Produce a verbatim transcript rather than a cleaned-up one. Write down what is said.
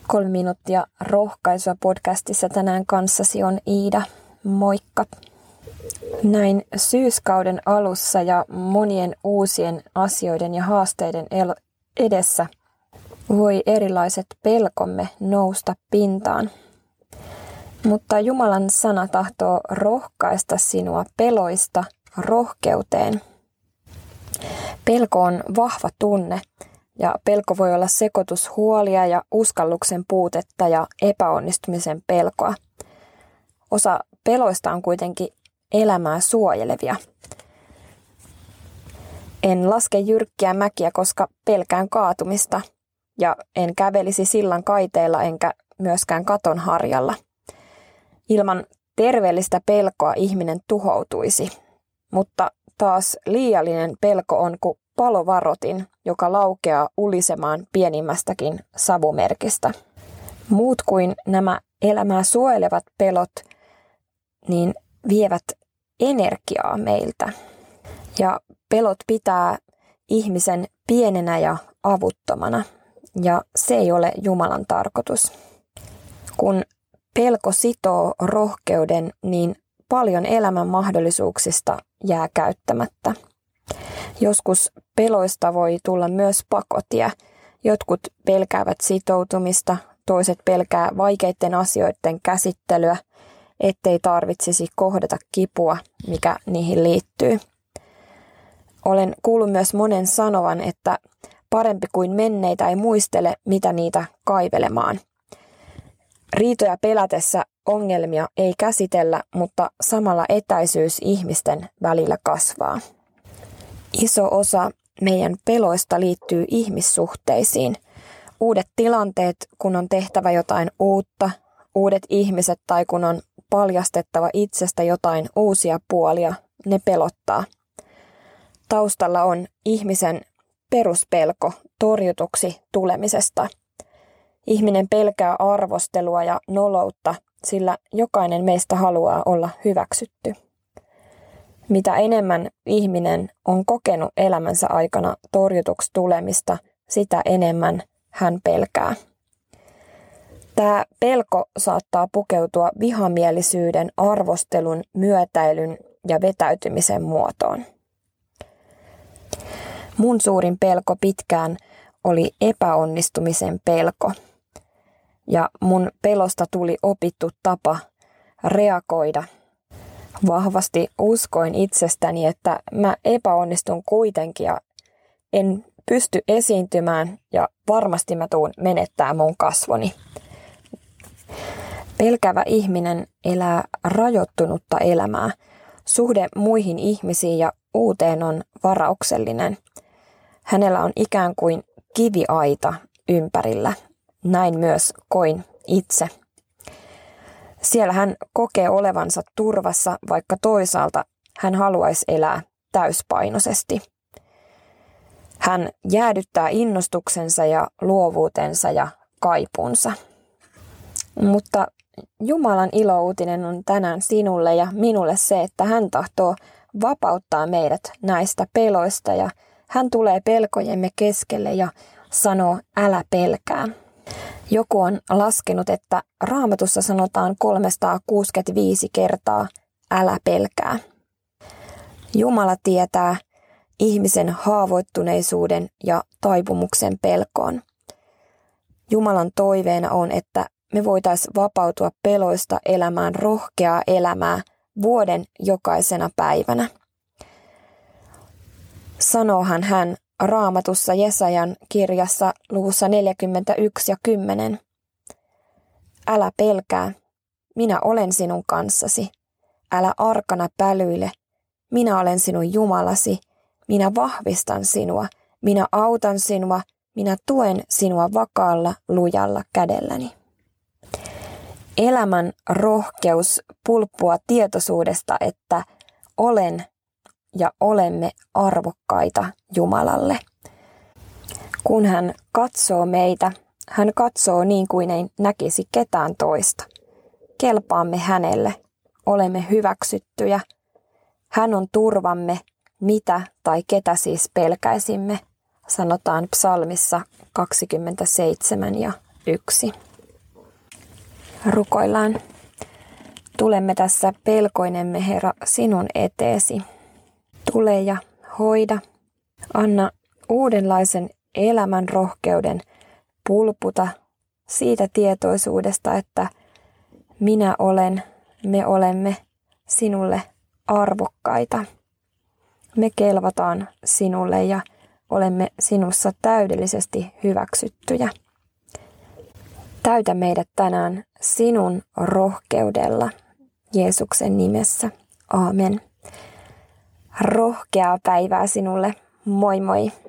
Kolme minuuttia rohkaisua podcastissa tänään kanssasi on Iida. Moikka! Näin syyskauden alussa ja monien uusien asioiden ja haasteiden edessä voi erilaiset pelkomme nousta pintaan. Mutta Jumalan sana tahtoo rohkaista sinua peloista rohkeuteen. Pelko on vahva tunne ja pelko voi olla sekoitus huolia ja uskalluksen puutetta ja epäonnistumisen pelkoa. Osa peloista on kuitenkin elämää suojelevia. En laske jyrkkiä mäkiä, koska pelkään kaatumista ja en kävelisi sillan kaiteilla enkä myöskään katon harjalla. Ilman terveellistä pelkoa ihminen tuhoutuisi, mutta taas liiallinen pelko on kuin palovarotin, joka laukeaa ulisemaan pienimmästäkin savumerkistä. Muut kuin nämä elämää suojelevat pelot, niin vievät energiaa meiltä. Ja pelot pitää ihmisen pienenä ja avuttomana, ja se ei ole Jumalan tarkoitus. Kun pelko sitoo rohkeuden, niin paljon elämän mahdollisuuksista jää käyttämättä. Joskus peloista voi tulla myös pakotie. Jotkut pelkäävät sitoutumista, toiset pelkää vaikeiden asioiden käsittelyä, ettei tarvitsisi kohdata kipua, mikä niihin liittyy. Olen kuullut myös monen sanovan, että parempi kuin menneitä ei muistele, mitä niitä kaivelemaan. Riitoja pelätessä ongelmia ei käsitellä, mutta samalla etäisyys ihmisten välillä kasvaa. Iso osa meidän peloista liittyy ihmissuhteisiin. Uudet tilanteet, kun on tehtävä jotain uutta, uudet ihmiset tai kun on paljastettava itsestä jotain uusia puolia, ne pelottaa. Taustalla on ihmisen peruspelko torjutuksi tulemisesta. Ihminen pelkää arvostelua ja noloutta, sillä jokainen meistä haluaa olla hyväksytty. Mitä enemmän ihminen on kokenut elämänsä aikana torjutuksi tulemista, sitä enemmän hän pelkää. Tämä pelko saattaa pukeutua vihamielisyyden, arvostelun, myötäilyn ja vetäytymisen muotoon. Mun suurin pelko pitkään oli epäonnistumisen pelko. Ja mun pelosta tuli opittu tapa reagoida. Vahvasti uskoin itsestäni, että mä epäonnistun kuitenkin ja en pysty esiintymään ja varmasti mä tuun menettää mun kasvoni. Pelkävä ihminen elää rajoittunutta elämää. Suhde muihin ihmisiin ja uuteen on varauksellinen. Hänellä on ikään kuin kiviaita ympärillä. Näin myös koin itse. Siellä hän kokee olevansa turvassa, vaikka toisaalta hän haluaisi elää täyspainoisesti. Hän jäädyttää innostuksensa ja luovuutensa ja kaipuunsa. Mutta Jumalan ilouutinen on tänään sinulle ja minulle se, että hän tahtoo vapauttaa meidät näistä peloista ja hän tulee pelkojemme keskelle ja sanoo, älä pelkää. Joku on laskenut, että Raamatussa sanotaan kolmesataakuusikymmentäviisi kertaa, älä pelkää. Jumala tietää ihmisen haavoittuneisuuden ja taipumuksen pelkoon. Jumalan toiveena on, että me voitaisiin vapautua peloista elämään rohkeaa elämää vuoden jokaisena päivänä. Sanoohan hän Raamatussa Jesajan kirjassa luvussa neljäkymmentäyksi ja kymmenen. Älä pelkää, minä olen sinun kanssasi. Älä arkana pälyile, minä olen sinun Jumalasi. Minä vahvistan sinua, minä autan sinua, minä tuen sinua vakaalla, lujalla kädelläni. Elämän rohkeus pulppua tietoisuudesta, että olen ja olemme arvokkaita Jumalalle. Kun hän katsoo meitä, hän katsoo niin kuin ei näkisi ketään toista. Kelpaamme hänelle, olemme hyväksyttyjä. Hän on turvamme, mitä tai ketä siis pelkäisimme, sanotaan psalmissa kaksikymmentäseitsemän ja yksi. Rukoillaan. Tulemme tässä pelkoinemme, Herra, sinun eteesi. Tule ja hoida. Anna uudenlaisen elämän rohkeuden pulputa siitä tietoisuudesta, että minä olen, me olemme sinulle arvokkaita. Me kelvataan sinulle ja olemme sinussa täydellisesti hyväksyttyjä. Täytä meidät tänään sinun rohkeudella Jeesuksen nimessä. Aamen. Rohkeaa päivää sinulle. Moi moi!